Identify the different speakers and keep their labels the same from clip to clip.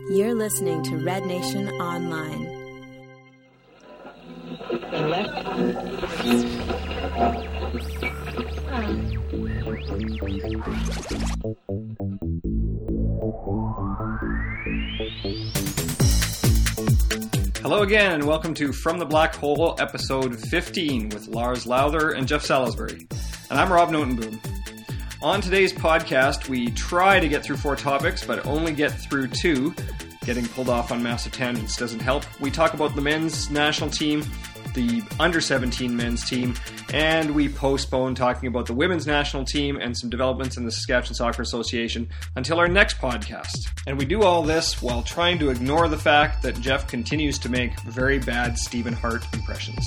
Speaker 1: You're listening to Red Nation Online.
Speaker 2: Hello again, and welcome to From the Black Hole, episode 15, with Lars Lowther and Jeff Salisbury. And I'm Rob Notenboom. On today's podcast, we try to get through 4 topics, but only get through 2. Getting pulled off on massive tangents doesn't help. We talk about the men's national team, the under-17 men's team, and we postpone talking about the women's national team and some developments in the Saskatchewan Soccer Association until our next podcast. And we do all this while trying to ignore the fact that Jeff continues to make very bad Stephen Hart impressions.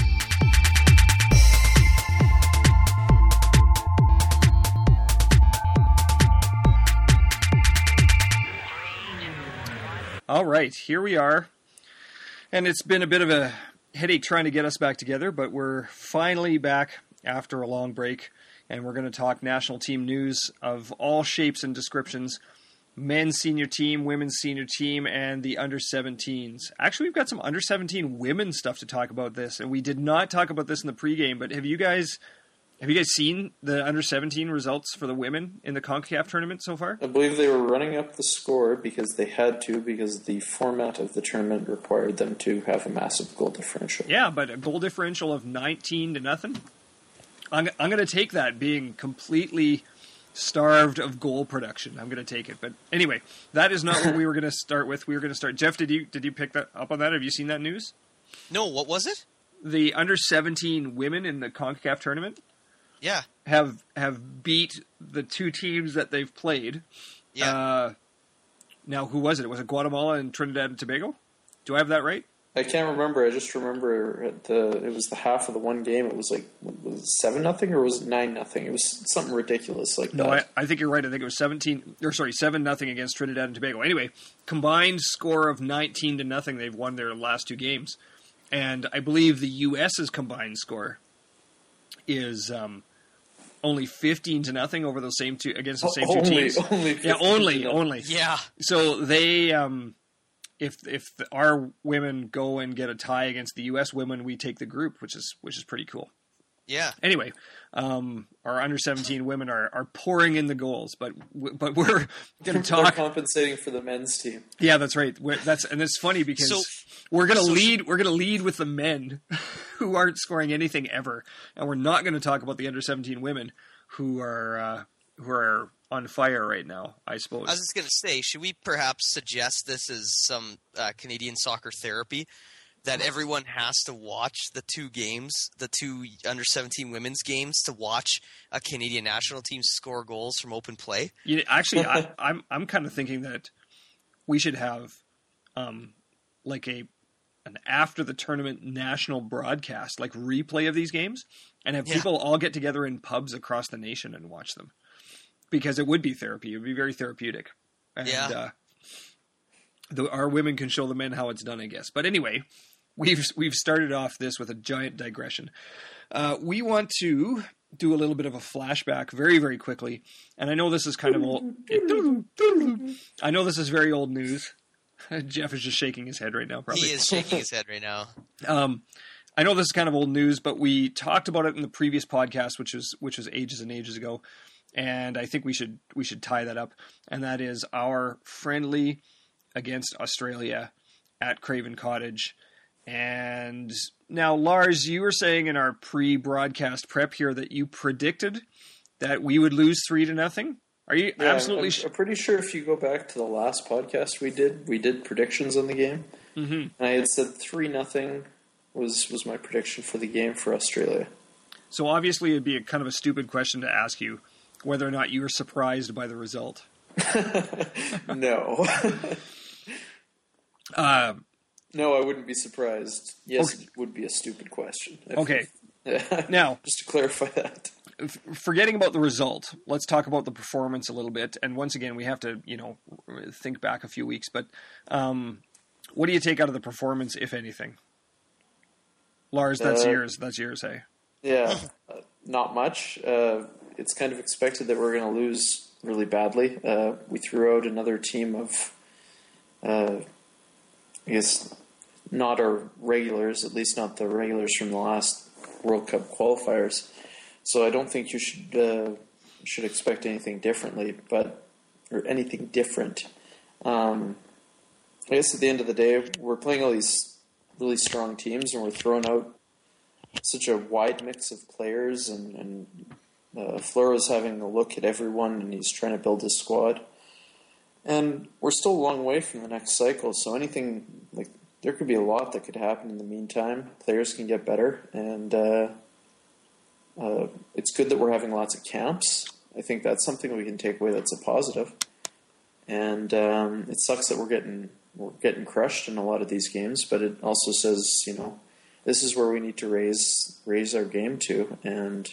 Speaker 2: All right, here we are, and it's been a bit of a headache trying to get us back together, but we're finally back after a long break, and we're going to talk national team news of all shapes and descriptions, men's senior team, women's senior team, and the under-17s. Actually, we've got some under-17 women's stuff to talk about this, and we did not talk about this in the pregame, but have you guys seen the under-17 results for the women in the CONCACAF tournament so far?
Speaker 3: I believe they were running up the score because they had to, because the format of the tournament required them to have a massive goal differential.
Speaker 2: Yeah, but a goal differential of 19-0. I'm going to take that, being completely starved of goal production. I'm going to take it. But anyway, that is not what we were going to start with. We were going to start. Jeff, did you pick that up on that? Have you seen that news?
Speaker 4: No, what was it?
Speaker 2: The under-17 women in the CONCACAF tournament.
Speaker 4: Yeah.
Speaker 2: Have beat the 2 teams that they've played.
Speaker 4: Yeah.
Speaker 2: Now, who was it? Was it Guatemala and Trinidad and Tobago? Do I have that right?
Speaker 3: I can't remember. I just remember it was the half of the one game. It was like, was it 7-0 or was it 9-0? It was something ridiculous like that.
Speaker 2: No, I think you're right. I think it was 7-0 against Trinidad and Tobago. Anyway, combined score of 19-0. They've won their last 2 games. And I believe the U.S.'s combined score is only 15-0 over those same 2 against the same 2 teams. Only.
Speaker 4: Yeah.
Speaker 2: So they, if our women go and get a tie against the U.S. women, we take the group, which is pretty cool.
Speaker 4: Yeah.
Speaker 2: Anyway, our under-17 women are pouring in the goals, but we're going to talk.
Speaker 3: They're compensating for the men's team.
Speaker 2: Yeah, that's right. And it's funny because we're going to lead. We're going to lead with the men who aren't scoring anything ever, and we're not going to talk about the under-17 women who are on fire right now, I suppose.
Speaker 4: I was just going to say, should we perhaps suggest this as some Canadian soccer therapy? That everyone has to watch the 2 games, the 2 under-17 women's games, to watch a Canadian national team score goals from open play.
Speaker 2: Actually, I'm kind of thinking that we should have like an after the tournament national broadcast, like replay of these games, and have people all get together in pubs across the nation and watch them, because it would be therapy. It would be very therapeutic. And, our women can show the men how it's done, I guess. But anyway, we've started off this with a giant digression. We want to do a little bit of a flashback very, very quickly. And I know this is kind of old. I know this is very old news. Jeff is just shaking his head right now, probably.
Speaker 4: He is shaking his head right now.
Speaker 2: I know this is kind of old news, but we talked about it in the previous podcast, which was ages and ages ago. And I think we should tie that up. And that is our friendly against Australia at Craven Cottage. And now, Lars, you were saying in our pre-broadcast prep here that you predicted that we would lose 3-0. Are you absolutely?
Speaker 3: I'm pretty sure if you go back to the last podcast we did predictions on the game, and I had said 3-0 was my prediction for the game for Australia.
Speaker 2: So obviously, it'd be a kind of a stupid question to ask you whether or not you were surprised by the result.
Speaker 3: No. No, I wouldn't be surprised. Yes, okay. It would be a stupid question.
Speaker 2: Okay. Now,
Speaker 3: just to clarify that.
Speaker 2: Forgetting about the result, let's talk about the performance a little bit. And once again, we have to, think back a few weeks. But what do you take out of the performance, if anything? Lars, that's yours. That's yours, hey?
Speaker 3: Yeah, not much. It's kind of expected that we're going to lose really badly. We threw out another team of I guess not our regulars, at least not the regulars from the last World Cup qualifiers. So I don't think you should expect anything differently, or anything different. I guess at the end of the day, we're playing all these really strong teams, and we're throwing out such a wide mix of players, and Fleury's having a look at everyone, and he's trying to build his squad. And we're still a long way from the next cycle, so anything, like, there could be a lot that could happen in the meantime. Players can get better, and it's good that we're having lots of camps. I think that's something we can take away that's a positive. And it sucks that we're getting crushed in a lot of these games, but it also says, this is where we need to raise our game to, and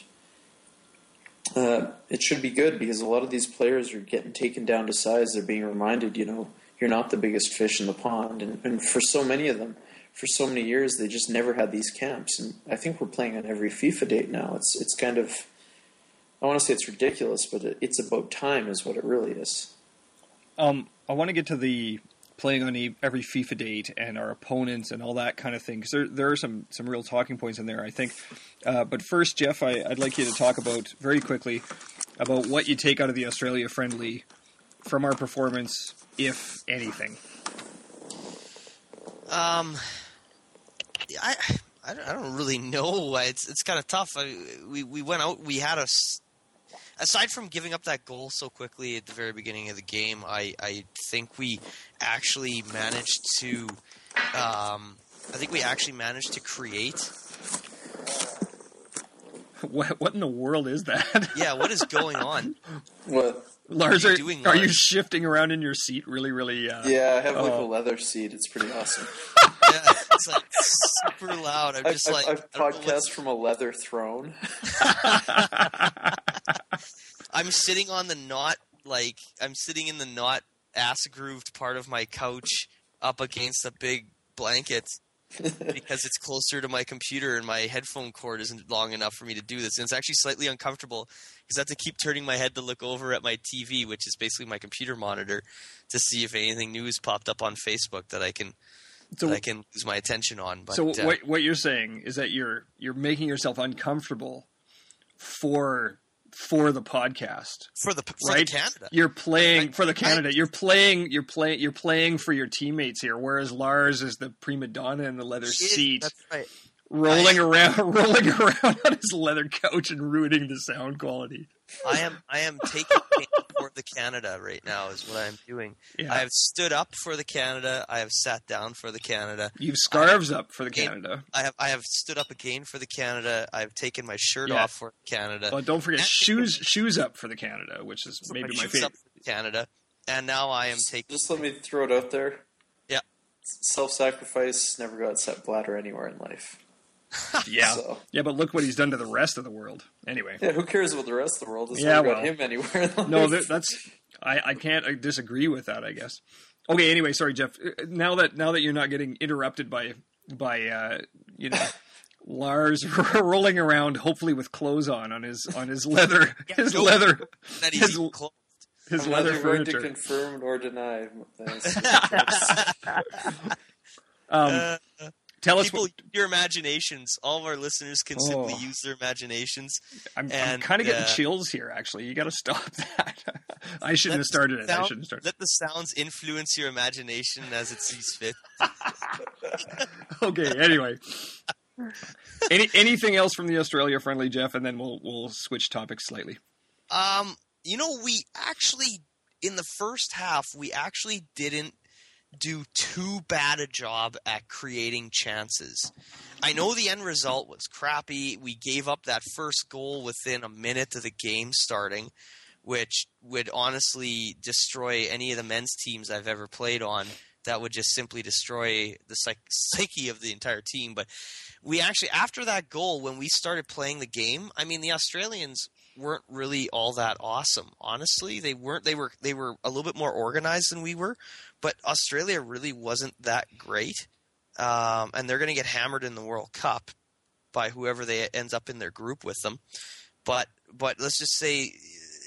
Speaker 3: it should be good because a lot of these players are getting taken down to size. They're being reminded, you're not the biggest fish in the pond, and for so many of them, for so many years, they just never had these camps. And I think we're playing on every FIFA date now. It's kind of, I want to say it's ridiculous, but it's about time is what it really is.
Speaker 2: I want to get to the playing on every FIFA date and our opponents and all that kind of thing, because there are some real talking points in there, I think. But first, Jeff, I'd like you to talk very quickly about what you take out of the Australia friendly from our performance, if anything.
Speaker 4: I don't really know. It's kind of tough. We went out. We had aside from giving up that goal so quickly at the very beginning of the game, I think we actually managed to. Create.
Speaker 2: What in the world is that?
Speaker 4: Yeah, what is going on?
Speaker 3: What?
Speaker 2: Lars, are you shifting around in your seat really, really...
Speaker 3: Yeah, I have like a leather seat. It's pretty awesome.
Speaker 4: Yeah, it's like super loud.
Speaker 3: I've podcast from a leather throne.
Speaker 4: I'm sitting on the I'm sitting in the not ass-grooved part of my couch up against a big blanket because it's closer to my computer and my headphone cord isn't long enough for me to do this. And it's actually slightly uncomfortable because I have to keep turning my head to look over at my TV, which is basically my computer monitor, to see if anything new has popped up on Facebook that I can lose my attention on. But,
Speaker 2: so what you're saying is that you're making yourself uncomfortable for the podcast,
Speaker 4: for the Canada.
Speaker 2: You're playing for the Canada. You're playing for your teammates here. Whereas Lars is the prima donna in the leather seat,
Speaker 4: that's right.
Speaker 2: rolling around on his leather couch and ruining the sound quality.
Speaker 4: I am taking pain for the Canada right now is what I'm doing. Yeah. I have stood up for the Canada. I have sat down for the Canada.
Speaker 2: You've scarves up for the Canada.
Speaker 4: I have stood up again for the Canada. I've taken my shirt off for Canada.
Speaker 2: Well, don't forget shoes up for the Canada, which is maybe my favorite. Up for
Speaker 4: Canada. And now I am taking.
Speaker 3: Just let me throw it out there.
Speaker 4: Yeah.
Speaker 3: Self-sacrifice never got set bladder anywhere in life.
Speaker 2: Yeah, yeah, but look what he's done to the rest of the world. Anyway,
Speaker 3: yeah, who cares about the rest of the world? It's never got him anywhere.
Speaker 2: No, I can't disagree with that, I guess. Okay, anyway, sorry, Jeff. Now that you're not getting interrupted by Lars rolling around, hopefully with clothes on his leather his leather furniture.
Speaker 3: To confirm nor deny.
Speaker 2: Tell us
Speaker 4: your imaginations. All of our listeners can simply use their imaginations.
Speaker 2: I'm kind of getting chills here, actually. You got to stop that. I shouldn't have started it.
Speaker 4: Let the sounds influence your imagination as it sees fit.
Speaker 2: Okay, anyway. Anything else from the Australia friendly, Jeff? And then we'll switch topics slightly.
Speaker 4: We actually, in the first half, we actually didn't do too bad a job at creating chances. I know the end result was crappy. We gave up that first goal within a minute of the game starting, which would honestly destroy any of the men's teams I've ever played on. That would just simply destroy the psyche of the entire team. But we actually, after that goal, when we started playing the game, I mean, the Australians weren't really all that awesome. Honestly, they weren't. They were a little bit more organized than we were, but Australia really wasn't that great. And they're going to get hammered in the World Cup by whoever ends up in their group with them. But let's just say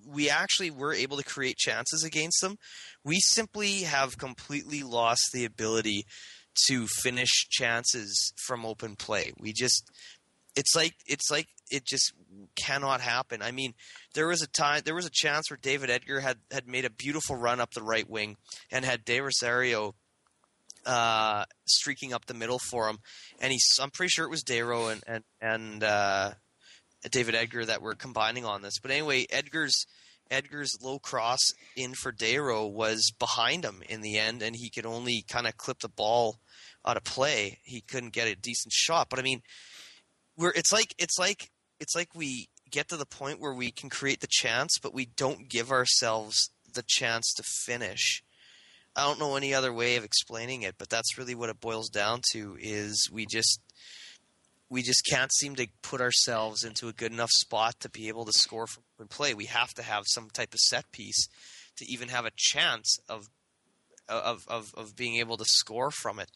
Speaker 4: we actually were able to create chances against them. We simply have completely lost the ability to finish chances from open play. It's like it just cannot happen. I mean, there was a chance where David Edgar had made a beautiful run up the right wing and had De Rosario streaking up the middle for him, and I'm pretty sure it was Dayro and David Edgar that were combining on this. But anyway, Edgar's low cross in for Dayro was behind him in the end, and he could only kind of clip the ball out of play. He couldn't get a decent shot. But I mean, it's like we get to the point where we can create the chance, but we don't give ourselves the chance to finish. I don't know any other way of explaining it, but that's really what it boils down to. Is we just can't seem to put ourselves into a good enough spot to be able to score from play. We have to have some type of set piece to even have a chance of being able to score from it.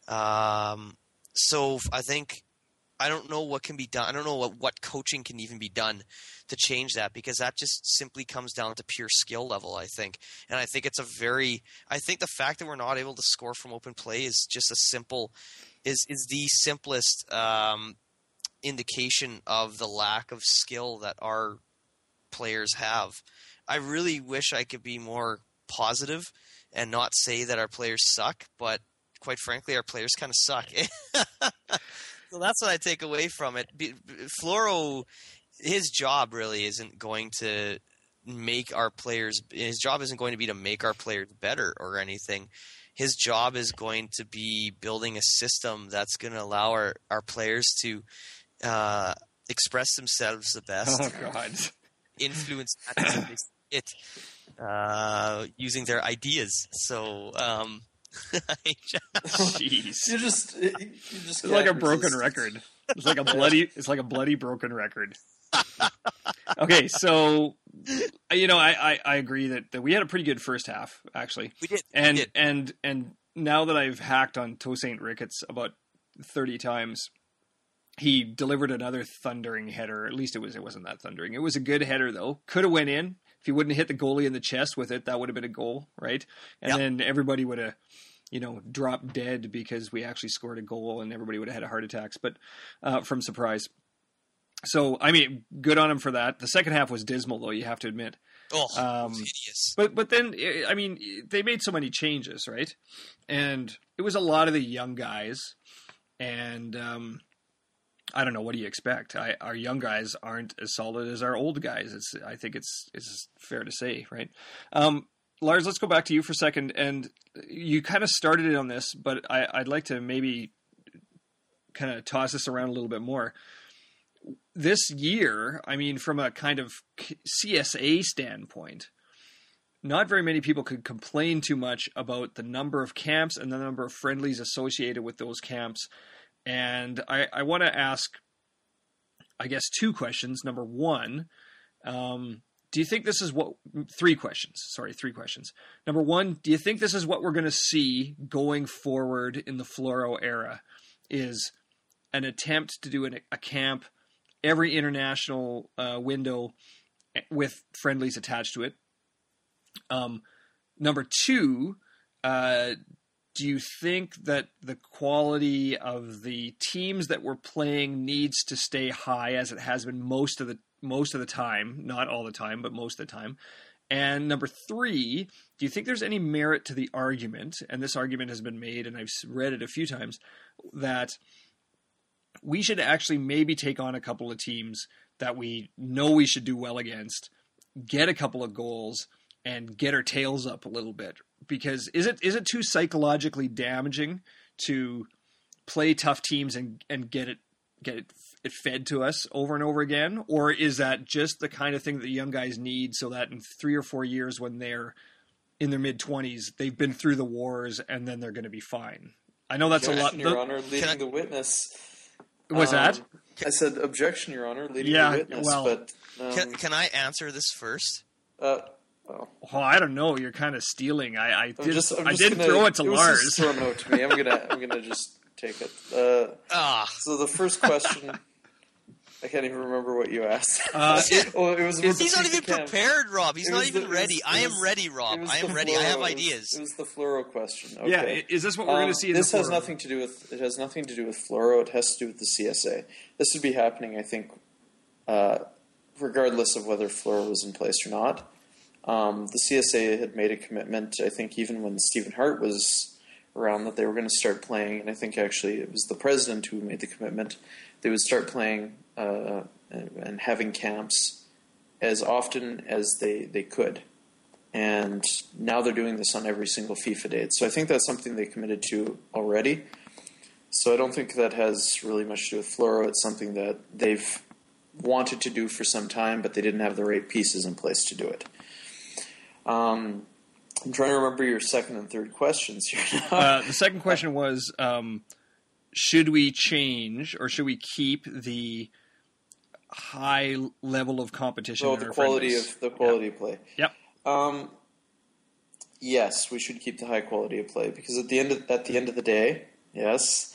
Speaker 4: So I don't know what can be done. I don't know what coaching can even be done to change that, because that just simply comes down to pure skill level, I think. And I think I think the fact that we're not able to score from open play is just is the simplest indication of the lack of skill that our players have. I really wish I could be more positive and not say that our players suck, but quite frankly, our players kind of suck. So that's what I take away from it. Floro, his job really isn't going to make our players – his job isn't going to be to make our players better or anything. His job is going to be building a system that's going to allow our players to express themselves the best.
Speaker 2: Oh, God.
Speaker 4: Influence it using their ideas. So
Speaker 2: jeez.
Speaker 3: You just
Speaker 2: it's like a broken record. It's like a bloody broken record. Okay, so I agree that we had a pretty good first half, actually.
Speaker 4: We did.
Speaker 2: And now that I've hacked on Tosaint Ricketts about 30 times, he delivered another thundering header. At least it wasn't that thundering. It was a good header though. Could have went in. If he wouldn't hit the goalie in the chest with it, that would have been a goal, right? And then everybody would have, dropped dead because we actually scored a goal, and everybody would have had a heart attacks, but from surprise. So, I mean, good on him for that. The second half was dismal, though, you have to admit.
Speaker 4: Oh, it was hideous.
Speaker 2: But then, I mean, they made so many changes, right? And it was a lot of the young guys, and I don't know, what do you expect? Our young guys aren't as solid as our old guys. I think it's fair to say, right? Lars, let's go back to you for a second, and you kind of started it on this, but I'd like to maybe kind of toss this around a little bit more. This year, I mean, from a kind of CSA standpoint, not very many people could complain too much about the number of camps and the number of friendlies associated with those camps. And I want to ask, I guess, two questions. Number one, do you think this is three questions. Number one, do you think this is what we're going to see going forward in the Floro era, is an attempt to do a camp every international window with friendlies attached to it? Number two, do you think that the quality of the teams that we're playing needs to stay high, as it has been most of the time, not all the time, but most of the time? And number three, do you think there's any merit to the argument, and this argument has been made, and I've read it a few times, that we should actually maybe take on a couple of teams that we know we should do well against, get a couple of goals, and get our tails up a little bit? Because is it too psychologically damaging to play tough teams and get it fed to us over and over again? Or is that just the kind of thing that the young guys need, so that in 3 or 4 years, when they're in their mid-20s, they've been through the wars, and then they're going to be fine? I know that's a lot.
Speaker 3: Your Honor, leading the witness.
Speaker 2: Was that?
Speaker 3: I said objection, Your Honor, leading the witness.
Speaker 2: Well,
Speaker 3: but
Speaker 4: can I answer this first?
Speaker 2: Well, I don't know. You're kind of stealing. I didn't
Speaker 3: gonna,
Speaker 2: throw it to
Speaker 3: it was
Speaker 2: Lars.
Speaker 3: Just thrown out to me. I'm gonna just take it. So the first question. I can't even remember what you asked.
Speaker 2: It was
Speaker 4: He's not even prepared, Rob. He's not even ready. I am ready, Rob. I am ready. I have ideas.
Speaker 3: It was the fluoro question. Okay.
Speaker 2: Yeah, is this what we're going to see?
Speaker 3: This has nothing to do with. It has nothing to do with fluoro. It has to do with the CSA. This would be happening, I think, regardless of whether fluoro was in place or not. The CSA had made a commitment, I think, even when Stephen Hart was around, that they were going to start playing. And I think actually it was the president who made the commitment. They would start playing and having camps as often as they could. And now they're doing this on every single FIFA date. So I think that's something they committed to already. So I don't think that has really much to do with fluoro. It's something that they've wanted to do for some time, but they didn't have the right pieces in place to do it. I'm trying to remember your second and third questions here now.
Speaker 2: The second question was, should we change or should we keep the high level of competition?
Speaker 3: The quality of play.
Speaker 2: Yep.
Speaker 3: Yes, we should keep the high quality of play, because at the end of the day, yes,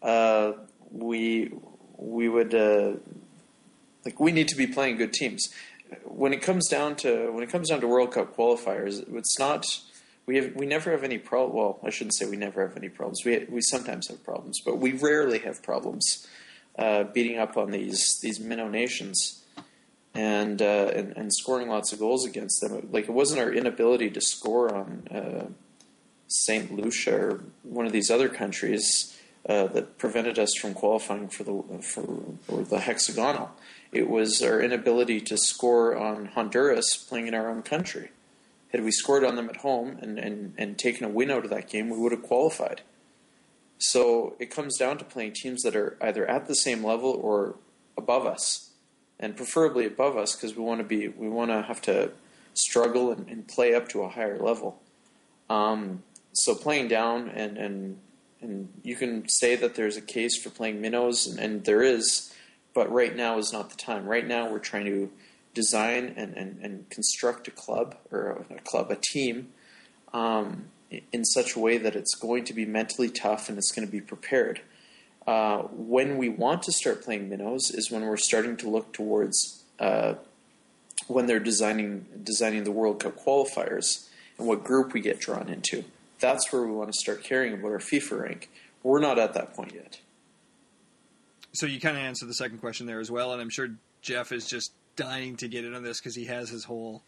Speaker 3: we would we need to be playing good teams. When it comes down to World Cup qualifiers, it's not. We never have any problem. Well, I shouldn't say we never have any problems. We sometimes have problems, but we rarely have problems beating up on these minnow nations and scoring lots of goals against them. Like, it wasn't our inability to score on St. Lucia or one of these other countries that prevented us from qualifying for the hexagonal. It was our inability to score on Honduras playing in our own country. Had we scored on them at home and taken a win out of that game, we would have qualified. So it comes down to playing teams that are either at the same level or above us, and preferably above us, because we want to have to struggle and play up to a higher level. So playing down and you can say that there's a case for playing minnows, and there is, but right now is not the time. Right now we're trying to design and construct a team in such a way that it's going to be mentally tough and it's going to be prepared. When we want to start playing minnows is when we're starting to look towards when they're designing the World Cup qualifiers and what group we get drawn into. That's where we want to start caring about our FIFA rank. We're not at that point yet.
Speaker 2: So you kind of answered the second question there as well, and I'm sure Jeff is just dying to get in on this because he has his whole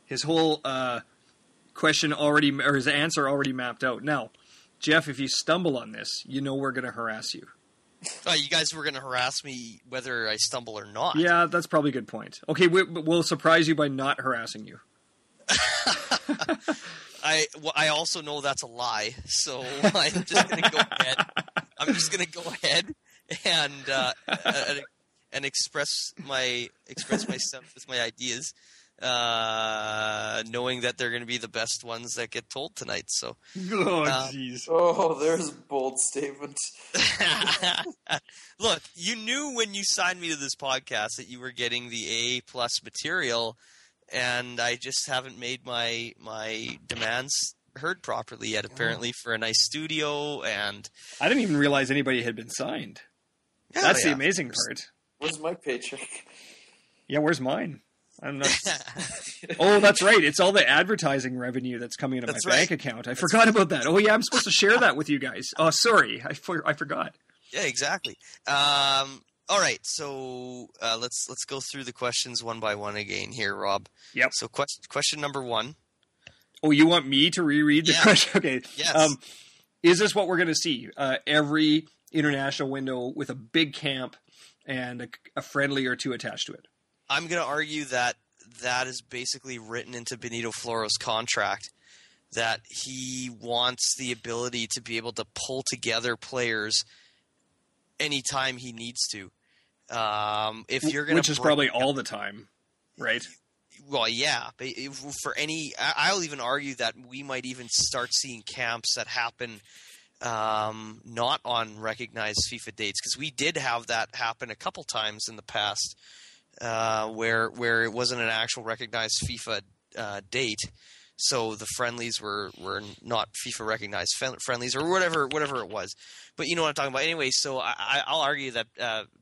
Speaker 2: question already, or his answer already mapped out. Now, Jeff, if you stumble on this, you know we're going to harass you.
Speaker 4: You guys were going to harass me whether I stumble or not.
Speaker 2: Yeah, that's probably a good point. Okay, we'll surprise you by not harassing you.
Speaker 4: I also know that's a lie, so I'm just going to go ahead. I'm just going to go ahead and express myself with my ideas, knowing that they're going to be the best ones that get told tonight. So,
Speaker 2: jeez.
Speaker 3: There's a bold statement.
Speaker 4: Look, you knew when you signed me to this podcast that you were getting the A+ material, and I just haven't made my demands heard properly yet. Apparently, for a nice studio, and
Speaker 2: I didn't even realize anybody had been signed. That's the amazing part.
Speaker 3: Where's my paycheck?
Speaker 2: Yeah, where's mine? I'm not. Oh, that's right. It's all the advertising revenue that's coming into my bank account. I forgot about that. Oh, yeah, I'm supposed to share that with you guys. Oh, sorry, I forgot.
Speaker 4: Yeah, exactly. All right, so let's go through the questions one by one again here, Rob.
Speaker 2: Yep.
Speaker 4: So question number 1.
Speaker 2: Oh, you want me to reread the question? Okay.
Speaker 4: Yes.
Speaker 2: Is this what we're going to see? Every international window with a big camp and a friendly or two attached to it?
Speaker 4: I'm going to argue that is basically written into Benito Floro's contract, that he wants the ability to be able to pull together players anytime he needs to. If you're going
Speaker 2: which is probably all the time, right?
Speaker 4: Well, yeah. But I'll even argue that we might even start seeing camps that happen not on recognized FIFA dates, because we did have that happen a couple times in the past, where it wasn't an actual recognized FIFA date, so the friendlies were not FIFA recognized friendlies or whatever it was. But you know what I'm talking about. Anyway, so I'll argue that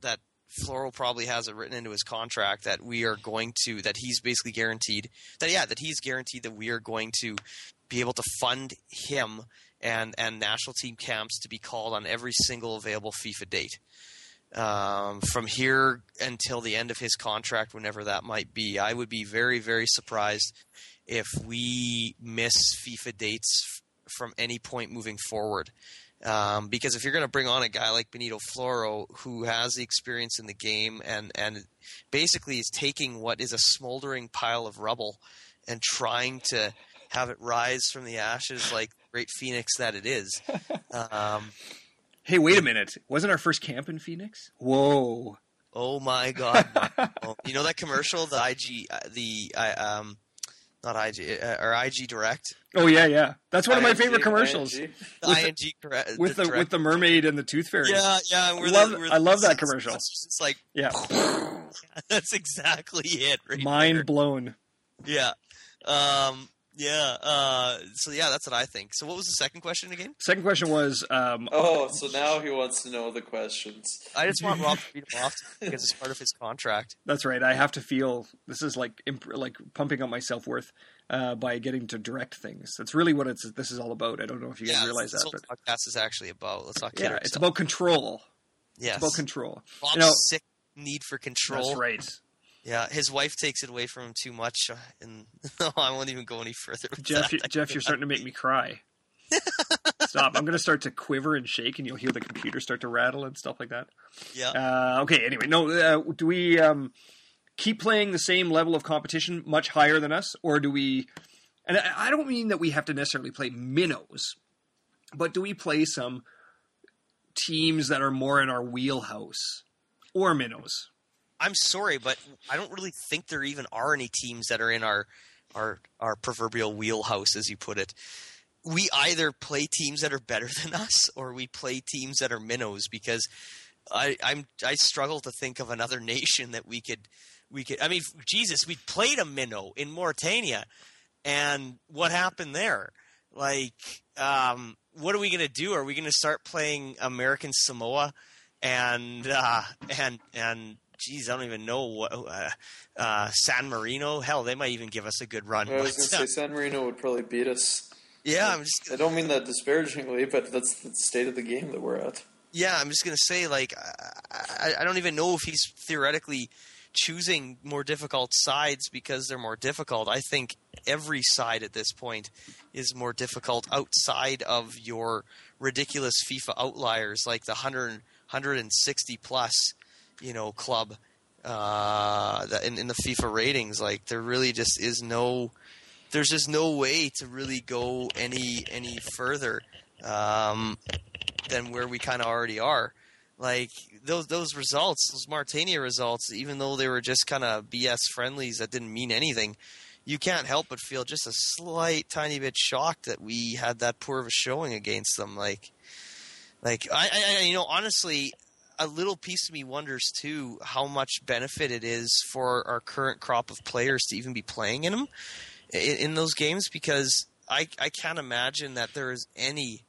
Speaker 4: Floro probably has it written into his contract that that he's basically guaranteed that we are going to be able to fund him and national team camps to be called on every single available FIFA date. From here until the end of his contract, whenever that might be, I would be very, very surprised if we miss FIFA dates from any point moving forward. Because if you're going to bring on a guy like Benito Floro, who has the experience in the game and basically is taking what is a smoldering pile of rubble and trying to have it rise from the ashes like the great Phoenix that it is.
Speaker 2: Hey, wait a minute. Wasn't our first camp in Phoenix? Whoa.
Speaker 4: Oh my God. You know that commercial, not IG, or IG Direct?
Speaker 2: Oh yeah. That's one of my favorite commercials.
Speaker 4: ING. The
Speaker 2: with the mermaid and the tooth fairy.
Speaker 4: Yeah.
Speaker 2: I love that commercial.
Speaker 4: It's like,
Speaker 2: yeah.
Speaker 4: That's exactly it. Right
Speaker 2: Mind
Speaker 4: there.
Speaker 2: blown.
Speaker 4: Yeah. So yeah, that's what I think. So what was the second question again?
Speaker 2: Second question was...
Speaker 3: so now he wants to know the questions.
Speaker 4: I just want Rob to beat him off because it's part of his contract.
Speaker 2: That's right. I have to feel... This is like pumping up my self-worth by getting to direct things. That's really what this is all about. I don't know if you guys realize that.
Speaker 4: That's what the podcast is actually about. Let's not kid ourselves.
Speaker 2: It's about control.
Speaker 4: Yes.
Speaker 2: It's about control.
Speaker 4: Bob's sick need for control.
Speaker 2: That's right.
Speaker 4: Yeah, his wife takes it away from him too much, and I won't even go any further with
Speaker 2: Jeff,
Speaker 4: that.
Speaker 2: Jeff, you're starting to make me cry. Stop. I'm going to start to quiver and shake, and you'll hear the computer start to rattle and stuff like that.
Speaker 4: Yeah.
Speaker 2: Okay, anyway. No, do we keep playing the same level of competition much higher than us, or do we... And I don't mean that we have to necessarily play minnows, but do we play some teams that are more in our wheelhouse, or minnows?
Speaker 4: I'm sorry, but I don't really think there even are any teams that are in our proverbial wheelhouse, as you put it. We either play teams that are better than us, or we play teams that are minnows. Because I struggle to think of another nation that we could. I mean, Jesus, we played a minnow in Mauritania, and what happened there? Like, what are we going to do? Are we going to start playing American Samoa and geez, I don't even know what San Marino. Hell, they might even give us a good run.
Speaker 3: I was going to say San Marino would probably beat us.
Speaker 4: Yeah,
Speaker 3: I don't mean that disparagingly, but that's the state of the game that we're at.
Speaker 4: Yeah, I'm just going to say, like, I don't even know if he's theoretically choosing more difficult sides because they're more difficult. I think every side at this point is more difficult outside of your ridiculous FIFA outliers, like the 160 plus. Club in the FIFA ratings. Like, there really just is there's just no way to really go any further than where we kind of already are. Like, those results, those Mauritania results, even though they were just kind of BS friendlies that didn't mean anything, you can't help but feel just a slight tiny bit shocked that we had that poor of a showing against them. Like I honestly, a little piece of me wonders too how much benefit it is for our current crop of players to even be playing in them in those games, because I can't imagine that there is any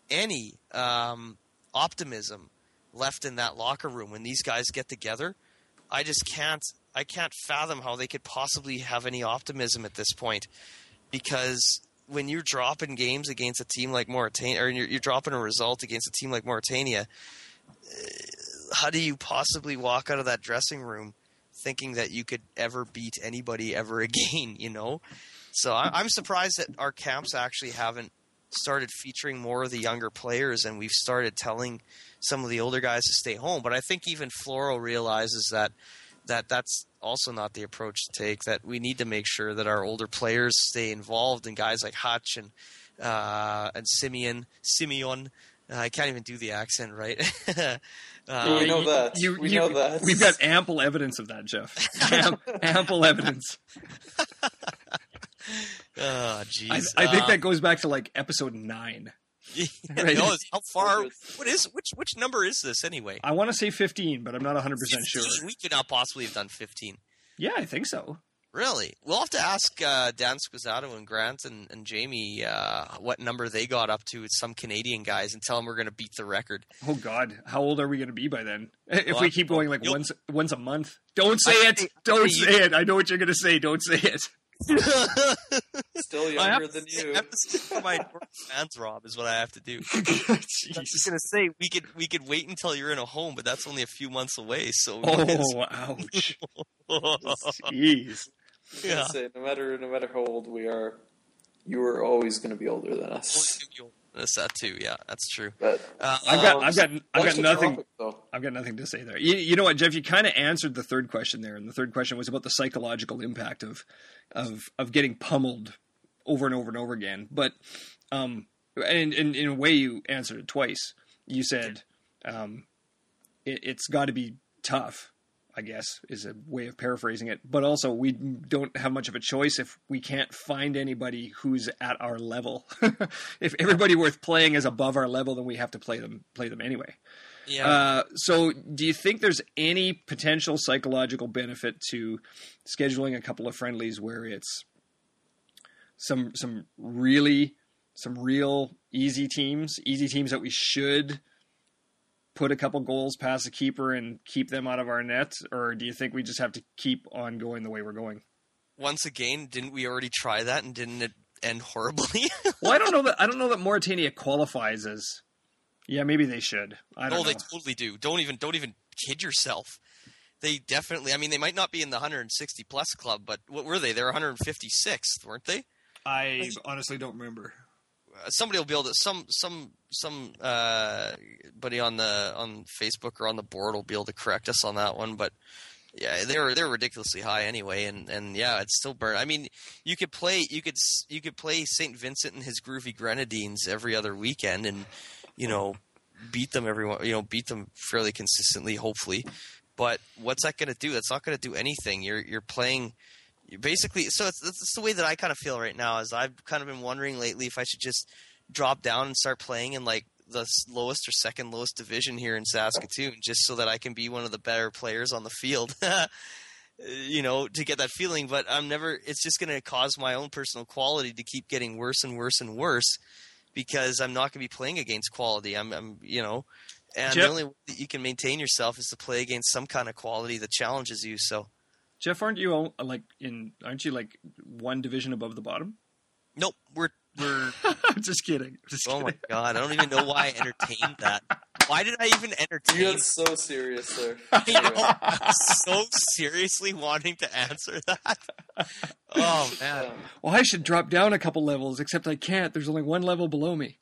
Speaker 4: optimism left in that locker room when these guys get together. I can't fathom how they could possibly have any optimism at this point, because when you're dropping games against a team like Mauritania, or you're dropping a result against a team like Mauritania, how do you possibly walk out of that dressing room thinking that you could ever beat anybody ever again, So I'm surprised that our camps actually haven't started featuring more of the younger players, and we've started telling some of the older guys to stay home. But I think even Floro realizes that that's also not the approach to take, that we need to make sure that our older players stay involved, and guys like Hutch and Simeon. I can't even do the accent right.
Speaker 3: We know that. We know that.
Speaker 2: We've got ample evidence of that, Jeff. Ample evidence.
Speaker 4: Oh, jeez.
Speaker 2: I think that goes back to like episode 9.
Speaker 4: Right? No, how far? Which number is this anyway?
Speaker 2: I want to say 15, but I'm not 100% sure.
Speaker 4: We could not possibly have done 15.
Speaker 2: Yeah, I think so.
Speaker 4: Really? We'll have to ask Dan Squizzato and Grant and Jamie what number they got up to with some Canadian guys and tell them we're going to beat the record.
Speaker 2: Oh, God. How old are we going to be by then? If we keep going like once a month. Don't say it! Don't say it! I know what you're going to say. Don't say it.
Speaker 3: Still younger than you.
Speaker 4: I have to stick for my fans, Rob, is what I have to do. I was just going to say, we could wait until you're in a home, but that's only a few months away. So
Speaker 2: ouch. Jeez.
Speaker 3: Yeah. Say, no matter how old we are, you are always going to be older than us.
Speaker 4: That's that too. Yeah, that's true.
Speaker 3: But
Speaker 2: I've got nothing. I've got nothing to say there. You know what, Jeff? You kind of answered the third question there, and the third question was about the psychological impact of getting pummeled over and over and over again. But and in a way, you answered it twice. You said it's got to be tough, I guess, is a way of paraphrasing it. But also, we don't have much of a choice if we can't find anybody who's at our level. If everybody worth playing is above our level, then we have to play them anyway.
Speaker 4: Yeah.
Speaker 2: So do you think there's any potential psychological benefit to scheduling a couple of friendlies where it's some real easy teams that we should put a couple goals past the keeper and keep them out of our net? Or do you think we just have to keep on going the way we're going?
Speaker 4: Once again, didn't we already try that and didn't it end horribly?
Speaker 2: Well, I don't know that Mauritania qualifies as. Yeah, maybe they should. I don't know.
Speaker 4: They totally do. Don't even kid yourself. They definitely. I mean, they might not be in the 160 plus club, but what were they? They're 156th, weren't they?
Speaker 2: I honestly don't remember.
Speaker 4: Somebody will be able to somebody on Facebook or on the board will be able to correct us on that one, but yeah, they're ridiculously high anyway, and yeah, it's still burnt. I mean, you could play St. Vincent and his groovy Grenadines every other weekend, and beat them fairly consistently, hopefully. But what's that going to do? That's not going to do anything. You're playing. Basically, so it's the way that I kind of feel right now. Is I've kind of been wondering lately if I should just drop down and start playing in like the lowest or second lowest division here in Saskatoon, just so that I can be one of the better players on the field. To get that feeling. But I'm never. It's just going to cause my own personal quality to keep getting worse and worse and worse, because I'm not going to be playing against quality. And Jeff, the only way that you can maintain yourself is to play against some kind of quality that challenges you. So.
Speaker 2: Jeff, aren't you like one division above the bottom?
Speaker 4: Nope, we're
Speaker 2: just kidding.
Speaker 4: Oh my God, I don't even know why I entertained that. Why did I even entertain?
Speaker 3: You got so serious there.
Speaker 4: I'm so seriously wanting to answer that. Oh man.
Speaker 2: Well, I should drop down a couple levels, except I can't. There's only one level below me.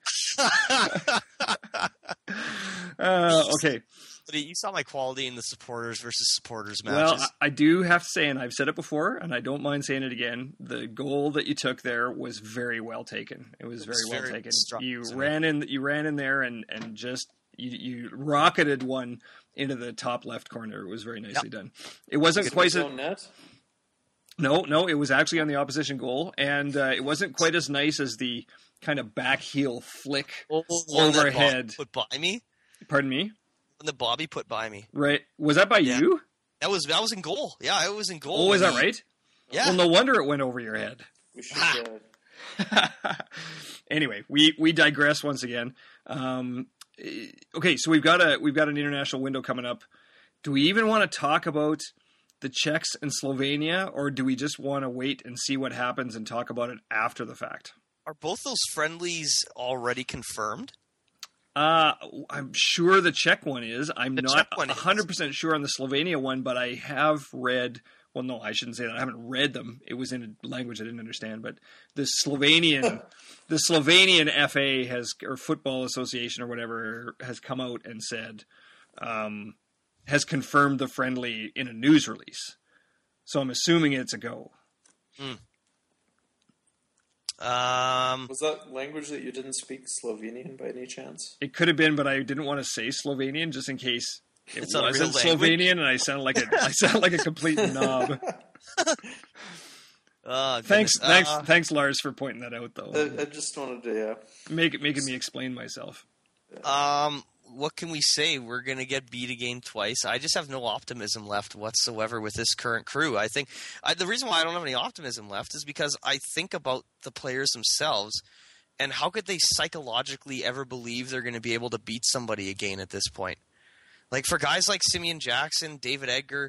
Speaker 2: Okay.
Speaker 4: You saw my quality in the supporters versus supporters matches.
Speaker 2: Well, I do have to say, and I've said it before, and I don't mind saying it again, the goal that you took there was very well taken. It was very well taken. You ran in there and just you rocketed one into the top left corner. It was very nicely done. It wasn't quite as
Speaker 3: net.
Speaker 2: No, it was actually on the opposition goal, and it wasn't quite as nice as the kind of back heel flick overhead.
Speaker 4: Put by me.
Speaker 2: Pardon me.
Speaker 4: The Bobby put by me.
Speaker 2: Right. Was that by you?
Speaker 4: That was in goal. Yeah, it was in goal.
Speaker 2: Oh, is that right?
Speaker 4: Yeah.
Speaker 2: Well, no wonder it went over your head.
Speaker 3: We should.
Speaker 2: Anyway, we digress once again. Okay, so we've got an international window coming up. Do we even want to talk about the Czechs and Slovenia, or do we just want to wait and see what happens and talk about it after the fact?
Speaker 4: Are both those friendlies already confirmed?
Speaker 2: I'm sure the Czech one is. I'm not 100% sure on the Slovenia one, but I have read. Well, no, I shouldn't say that. I haven't read them. It was in a language I didn't understand. But the Slovenian FA or Football Association or whatever has come out and said, has confirmed the friendly in a news release. So I'm assuming it's a go.
Speaker 3: Was that language that you didn't speak, Slovenian, by any chance?
Speaker 2: It could have been, but I didn't want to say Slovenian just in case it
Speaker 4: it's
Speaker 2: wasn't Slovenian, and I sound like a complete knob. Thanks, Lars, for pointing that out, though.
Speaker 3: I just wanted to
Speaker 2: making me explain myself.
Speaker 4: what can we say? We're going to get beat again twice. I just have no optimism left whatsoever with this current crew. I think the reason why I don't have any optimism left is because I think about the players themselves, and how could they psychologically ever believe they're going to be able to beat somebody again at this point? Like for guys like Simeon Jackson, David Edgar,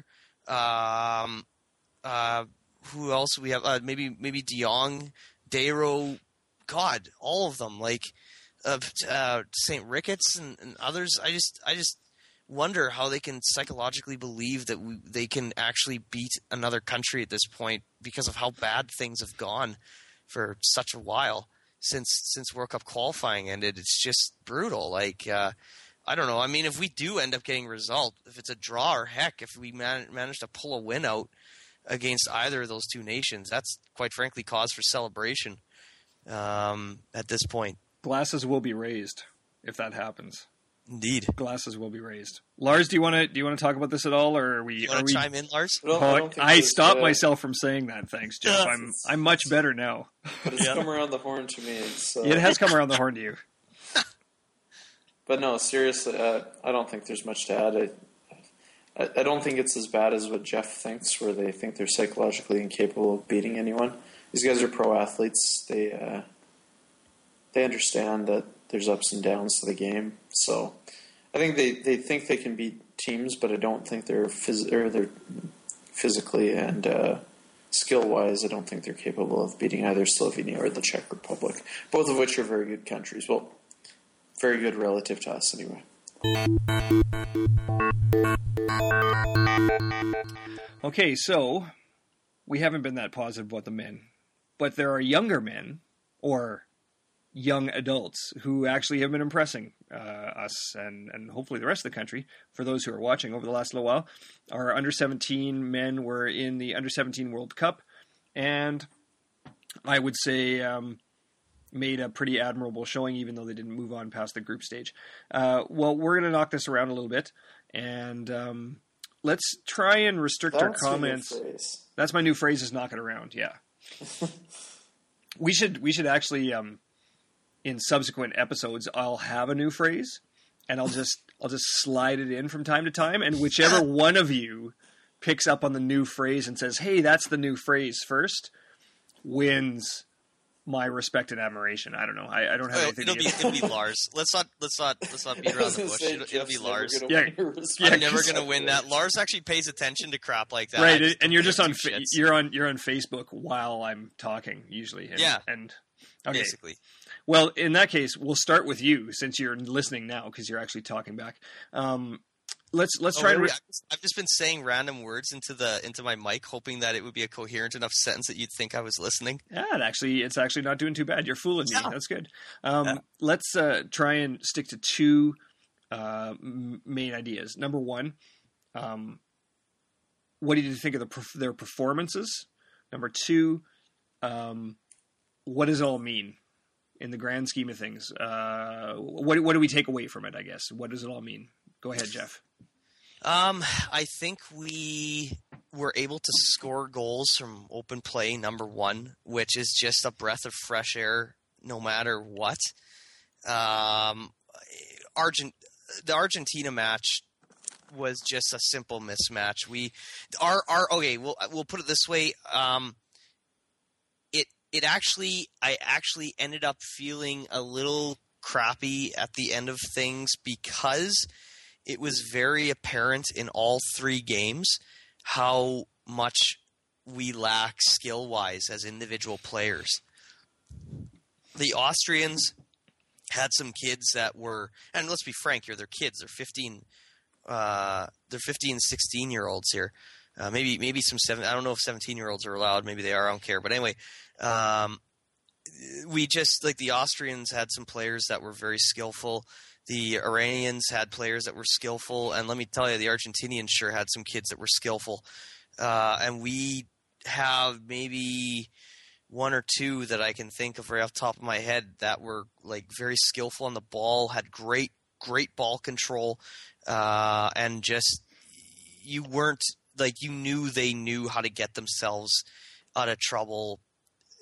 Speaker 4: who else we have? Maybe DeYoung, Dayro, God, all of them. Like St. Ricketts and others. I just wonder how they can psychologically believe that they can actually beat another country at this point because of how bad things have gone for such a while since World Cup qualifying ended. It's just brutal. Like I don't know. I mean, if we do end up getting a result, if it's a draw or heck, if we manage to pull a win out against either of those two nations, that's quite frankly cause for celebration at this point.
Speaker 2: Glasses will be raised if that happens.
Speaker 4: Indeed,
Speaker 2: glasses will be raised. Lars, do you want to talk about this at all, or are we?
Speaker 4: You want to chime in, Lars?
Speaker 2: I stopped myself from saying that. Thanks, Jeff. I'm much better now.
Speaker 3: But it's come around the horn to me.
Speaker 2: It has come around the horn to you.
Speaker 3: But no, seriously, I don't think there's much to add. I don't think it's as bad as what Jeff thinks, where they think they're psychologically incapable of beating anyone. These guys are pro athletes. They understand that there's ups and downs to the game. So I think they think they can beat teams, but I don't think they're physically and skill-wise, I don't think they're capable of beating either Slovenia or the Czech Republic, both of which are very good countries. Well, very good relative to us anyway.
Speaker 2: Okay, so we haven't been that positive about the men, but there are younger men, or young adults, who actually have been impressing us and hopefully the rest of the country, for those who are watching over the last little while. Our under-17 men were in the under-17 World Cup, and I would say made a pretty admirable showing, even though they didn't move on past the group stage. Well, we're going to knock this around a little bit, and let's try and restrict our comments. That's my new phrase, is knock it around, yeah. We should actually... in subsequent episodes, I'll have a new phrase, and I'll just slide it in from time to time, and whichever one of you picks up on the new phrase and says, "Hey, that's the new phrase," first, wins my respect and admiration. I don't know. I don't have anything.
Speaker 4: It'll be Lars. Let's not beat around the bush. It'll be Lars.
Speaker 2: I'm
Speaker 4: never going to win that. Lars actually pays attention to crap like that.
Speaker 2: Right, and you're just on you're on Facebook while I'm talking usually. And okay.
Speaker 4: Basically.
Speaker 2: Well, in that case, we'll start with you, since you're listening now, because you're actually talking back. Let's try.
Speaker 4: I've just been saying random words into my mic, hoping that it would be a coherent enough sentence that you'd think I was listening.
Speaker 2: Yeah, it's actually not doing too bad. You're fooling me. That's good. Let's try and stick to two main ideas. Number one, what did you think of their performances? Number two, what does it all mean in the grand scheme of things? What do we take away from it, I guess? What does it all mean? Go ahead, Jeff.
Speaker 4: I think we were able to score goals from open play, number one, which is just a breath of fresh air no matter what. The Argentina match was just a simple mismatch. We'll put it this way. I actually ended up feeling a little crappy at the end of things, because it was very apparent in all three games how much we lack skill-wise as individual players. The Austrians had some kids that were, and let's be frank here, they're kids. They're 15, 16-year-olds here. Maybe some I don't know if 17-year-olds are allowed. Maybe they are. I don't care. But anyway, we just, like, the Austrians had some players that were very skillful. The Iranians had players that were skillful. And let me tell you, the Argentinians sure had some kids that were skillful. And we have maybe one or two that I can think of right off the top of my head that were, like, very skillful on the ball, had great ball control, and just, you weren't, like, you knew they knew how to get themselves out of trouble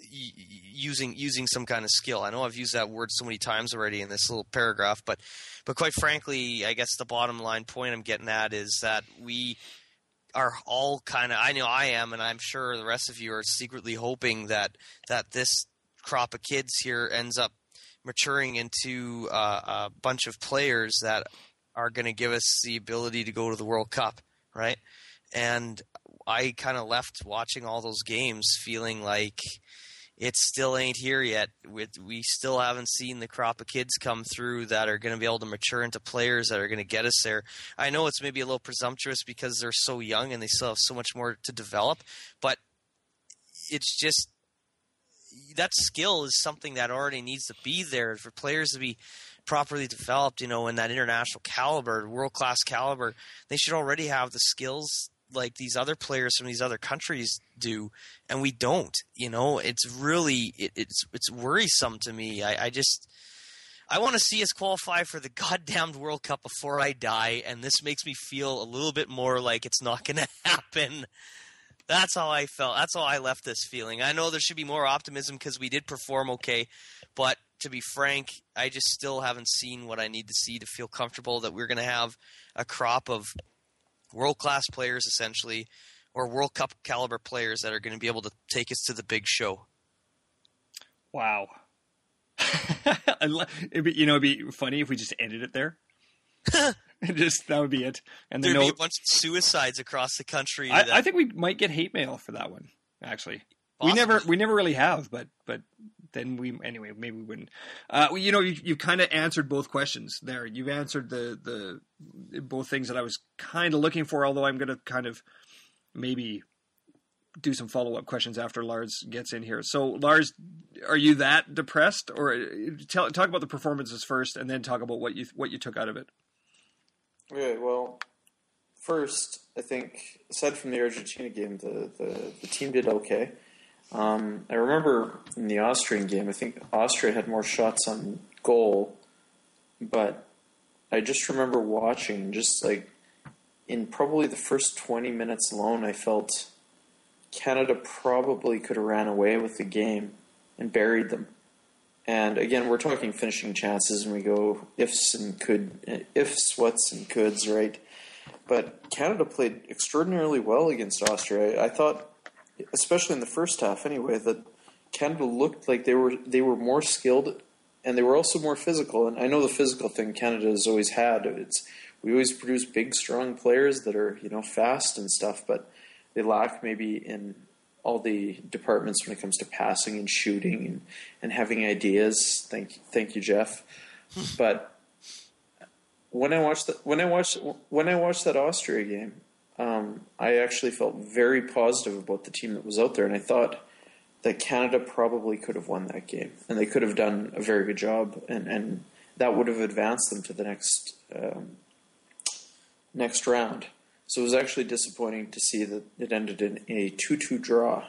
Speaker 4: using some kind of skill. I know I've used that word so many times already in this little paragraph, but quite frankly, I guess the bottom line point I'm getting at is that we are all kind of, I know I am, and I'm sure the rest of you are secretly hoping that this crop of kids here ends up maturing into a bunch of players that are going to give us the ability to go to the World Cup, right? And I kind of left watching all those games feeling like it still ain't here yet. We still haven't seen the crop of kids come through that are going to be able to mature into players that are going to get us there. I know it's maybe a little presumptuous because they're so young and they still have so much more to develop, but it's just that skill is something that already needs to be there for players to be properly developed, in that international caliber, world-class caliber. They should already have the skills like these other players from these other countries do, and we don't. It's really it's worrisome to me. I want to see us qualify for the goddamned World Cup before I die, and this makes me feel a little bit more like it's not going to happen. That's how I felt. That's how I left this feeling. I know there should be more optimism because we did perform okay, but to be frank, I just still haven't seen what I need to see to feel comfortable that we're going to have a crop of world-class players, essentially, or World Cup caliber players that are going to be able to take us to the big show.
Speaker 2: Wow. It'd be funny if we just ended it there. That would be it. And
Speaker 4: there'd be a bunch of suicides across the country.
Speaker 2: I think we might get hate mail for that one, actually. Possibly. We never really have, but then maybe we wouldn't. You kind of answered both questions there. You've answered the both things that I was kind of looking for, although I'm going to kind of maybe do some follow-up questions after Lars gets in here. So Lars, are you that depressed, or talk about the performances first and then talk about what you took out of it?
Speaker 3: Okay, well, first, I think aside from the Argentina game, the team did okay. I remember in the Austrian game, I think Austria had more shots on goal, but I just remember watching, just like in probably the first 20 minutes alone, I felt Canada probably could have ran away with the game and buried them. And again, we're talking finishing chances, and we go ifs, whats, and coulds, right? But Canada played extraordinarily well against Austria. I thought, especially in the first half anyway, that Canada looked like they were more skilled, and they were also more physical. And I know the physical thing Canada has always had. We always produce big, strong players that are fast and stuff, but they lack maybe in all the departments when it comes to passing and shooting and having ideas. Thank you, Jeff. But when I watched that Austria game, I actually felt very positive about the team that was out there, and I thought that Canada probably could have won that game, and they could have done a very good job, and that would have advanced them to the next round. So it was actually disappointing to see that it ended in a 2-2 draw.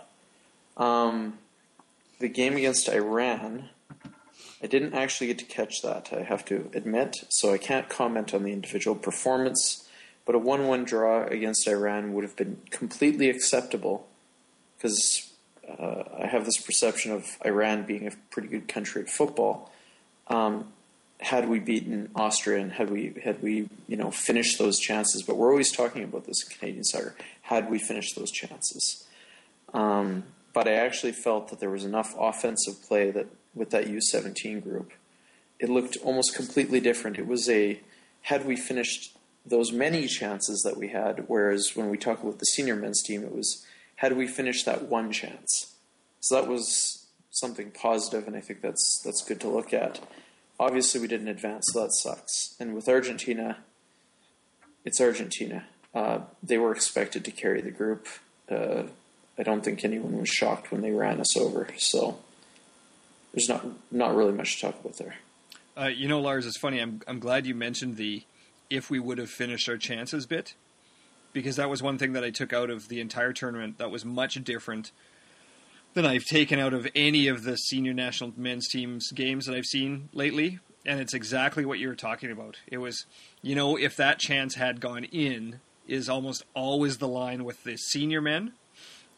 Speaker 3: The game against Iran, I didn't actually get to catch that, I have to admit, so I can't comment on the individual performance, but a 1-1 draw against Iran would have been completely acceptable, because I have this perception of Iran being a pretty good country at football. Had we beaten Austria and had we finished those chances, but we're always talking about this in Canadian soccer. Had we finished those chances, but I actually felt that there was enough offensive play that with that U17 group, it looked almost completely different. It was had we finished those many chances that we had, whereas when we talk about the senior men's team, it was had we finished that one chance. So that was something positive, and I think that's good to look at. Obviously, we didn't advance, so that sucks. And with Argentina, it's Argentina. They were expected to carry the group. I don't think anyone was shocked when they ran us over. So there's not really much to talk about there.
Speaker 2: Lars, it's funny. I'm glad you mentioned the if we would have finished our chances bit, because that was one thing that I took out of the entire tournament that was much different than I've taken out of any of the senior national men's teams games that I've seen lately. And it's exactly what you were talking about. It was, if that chance had gone in is almost always the line with the senior men.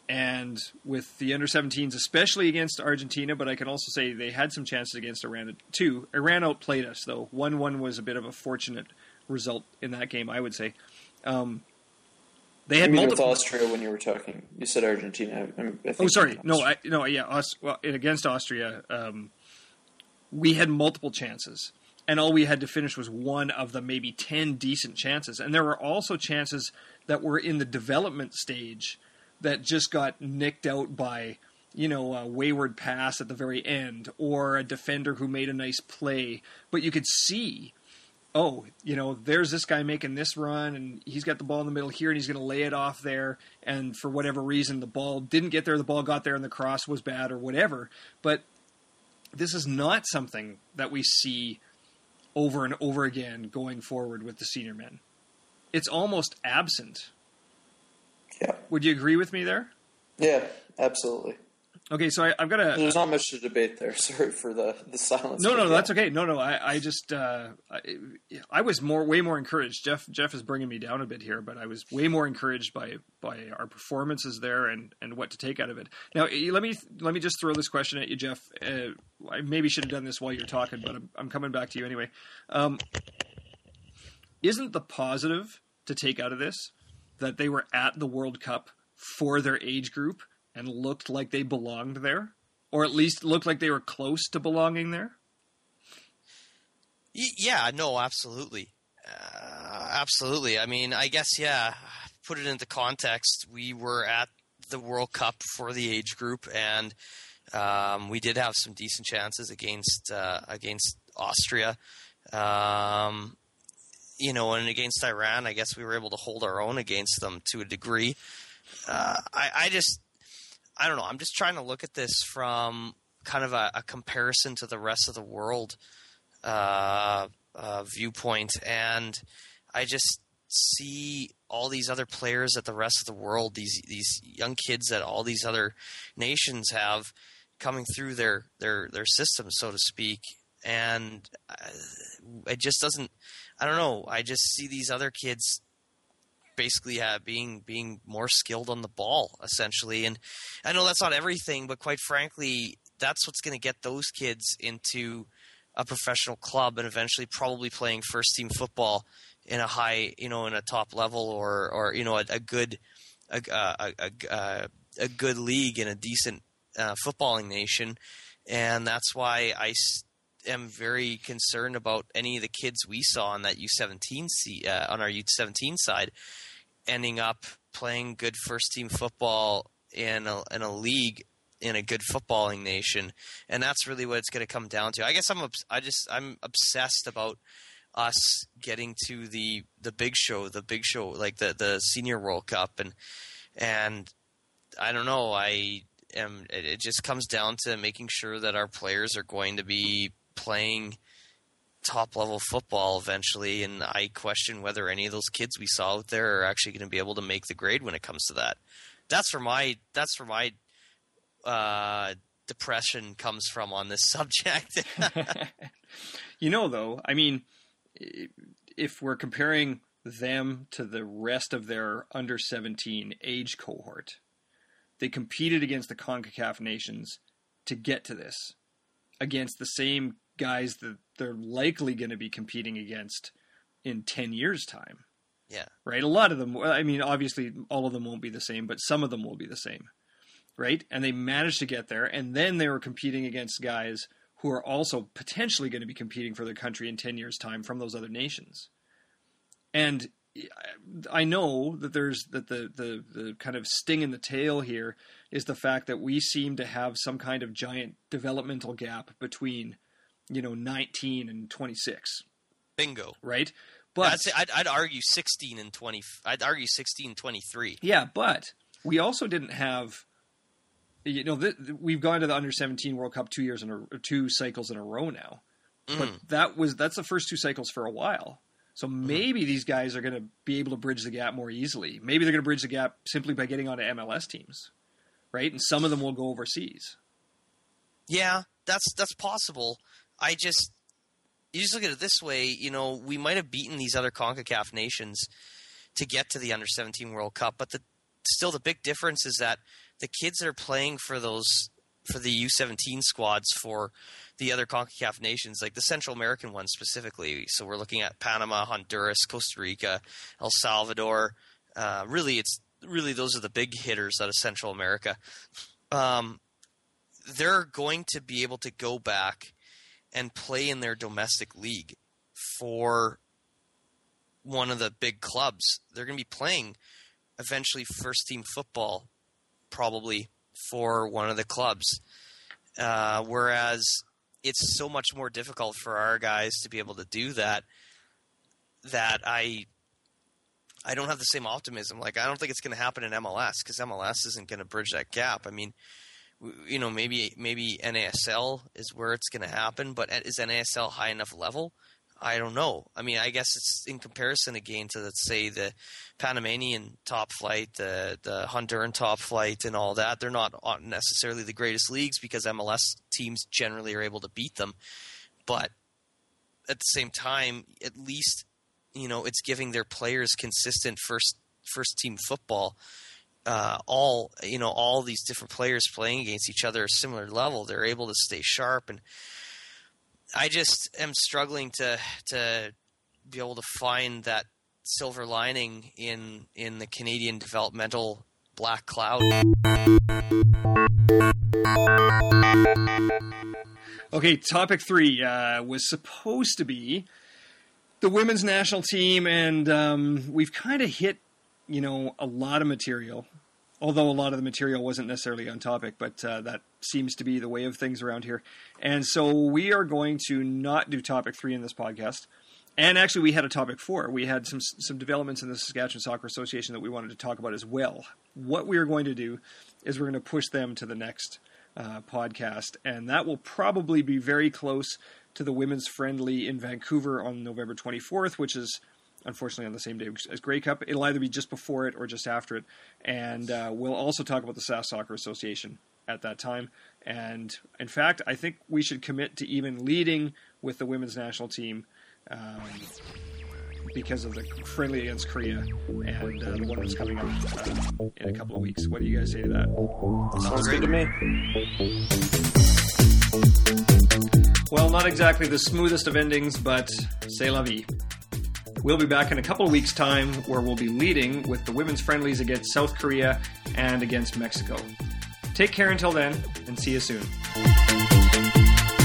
Speaker 2: And with the under-17s, especially against Argentina, but I can also say they had some chances against Iran too. Iran outplayed us, though. 1-1 was a bit of a fortunate result in that game, I would say. They had
Speaker 3: with Austria when you were talking. You said Argentina. I think
Speaker 2: against Austria, we had multiple chances, and all we had to finish was one of the maybe 10 decent chances. And there were also chances that were in the development stage that just got nicked out by, a wayward pass at the very end or a defender who made a nice play. But you could see, there's this guy making this run and he's got the ball in the middle here and he's going to lay it off there. And for whatever reason, the ball didn't get there. The ball got there and the cross was bad or whatever. But this is not something that we see over and over again going forward with the senior men. It's almost absent.
Speaker 3: Yeah.
Speaker 2: Would you agree with me there?
Speaker 3: Yeah, absolutely.
Speaker 2: Okay, so I've got
Speaker 3: There's not much to debate there. Sorry for the silence.
Speaker 2: No, that's okay. No, I just I was way more encouraged. Jeff is bringing me down a bit here, but I was way more encouraged by our performances there and what to take out of it. Now, let me just throw this question at you, Jeff. I maybe should have done this while you're talking, but I'm coming back to you anyway. Isn't the positive to take out of this that they were at the World Cup for their age group and looked like they belonged there? Or at least looked like they were close to belonging there?
Speaker 4: Yeah, no, absolutely. Absolutely. I mean, I guess, put it into context. We were at the World Cup for the age group, and we did have some decent chances against Austria. And against Iran, I guess we were able to hold our own against them to a degree. I don't know. I'm just trying to look at this from kind of a comparison to the rest of the world viewpoint, and I just see all these other players that the rest of the world, these young kids that all these other nations have coming through their system, so to speak, and it just doesn't. I don't know. I just see these other kids basically being more skilled on the ball, essentially. And I know that's not everything, but quite frankly, that's what's going to get those kids into a professional club and eventually probably playing first team football in a high, in a top level or a good league in a decent footballing nation. And that's why I am very concerned about any of the kids we saw on that U17 on our U17 side ending up playing good first team football in a league in a good footballing nation, and that's really what it's going to come down to. I guess I'm obsessed about us getting to the big show, like the Senior World Cup, and I don't know. It just comes down to making sure that our players are going to be playing top-level football eventually, and I question whether any of those kids we saw out there are actually going to be able to make the grade when it comes to that. That's where my depression comes from on this subject.
Speaker 2: Though, I mean, if we're comparing them to the rest of their under-17 age cohort, they competed against the CONCACAF nations to get to this, against the same guys that they're likely going to be competing against in 10 years' time.
Speaker 4: Yeah. Right?
Speaker 2: A lot of them, I mean, obviously all of them won't be the same, but some of them will be the same. Right? And they managed to get there, and then they were competing against guys who are also potentially going to be competing for their country in 10 years' time from those other nations. And I know that the kind of sting in the tail here is the fact that we seem to have some kind of giant developmental gap between 19 and 26.
Speaker 4: Bingo.
Speaker 2: Right? But
Speaker 4: I'd argue 16 and 20. I'd argue 16 and 23.
Speaker 2: Yeah, but we also didn't have. We've gone to the under-17 World Cup 2 cycles in a row now. But that's the first 2 cycles for a while. So maybe these guys are going to be able to bridge the gap more easily. Maybe they're going to bridge the gap simply by getting onto MLS teams, right? And some of them will go overseas.
Speaker 4: Yeah, that's possible. You just look at it this way, we might have beaten these other CONCACAF nations to get to the Under-17 World Cup, but still the big difference is that the kids that are playing for the U17 squads for the other CONCACAF nations, like the Central American ones specifically. So we're looking at Panama, Honduras, Costa Rica, El Salvador. Really those are the big hitters out of Central America. They're going to be able to go back and play in their domestic league for one of the big clubs. They're going to be playing eventually first team football probably for one of the clubs. Whereas it's so much more difficult for our guys to be able to do that I don't have the same optimism. Like, I don't think it's going to happen in MLS because MLS isn't going to bridge that gap. I mean, you know, maybe NASL is where it's going to happen, but is NASL high enough level? I don't know. I mean, I guess it's in comparison again to, let's say, the Panamanian top flight, the Honduran top flight and all that. They're not necessarily the greatest leagues because MLS teams generally are able to beat them. But at the same time, at least, you know, it's giving their players consistent first team football. All these different players playing against each other at a similar level. They're able to stay sharp, and I just am struggling to be able to find that silver lining in the Canadian developmental black cloud.
Speaker 2: Okay, topic 3 was supposed to be the women's national team, and we've kind of hit, you know, a lot of material. Although a lot of the material wasn't necessarily on topic, but that seems to be the way of things around here. And so we are going to not do topic 3 in this podcast. And actually, we had a topic 4. We had some developments in the Saskatchewan Soccer Association that we wanted to talk about as well. What we are going to do is we're going to push them to the next podcast. And that will probably be very close to the Women's Friendly in Vancouver on November 24th, which is unfortunately on the same day as Grey Cup. It'll either be just before it or just after it. And we'll also talk about the Sask Soccer Association at that time. And in fact, I think we should commit to even leading with the women's national team because of the friendly against Korea and the one that's coming up in a couple of weeks. What do you guys say to that?
Speaker 3: Sounds good to me.
Speaker 2: Well, not exactly the smoothest of endings, but c'est la vie. We'll be back in a couple of weeks' time where we'll be leading with the women's friendlies against South Korea and against Mexico. Take care until then, and see you soon.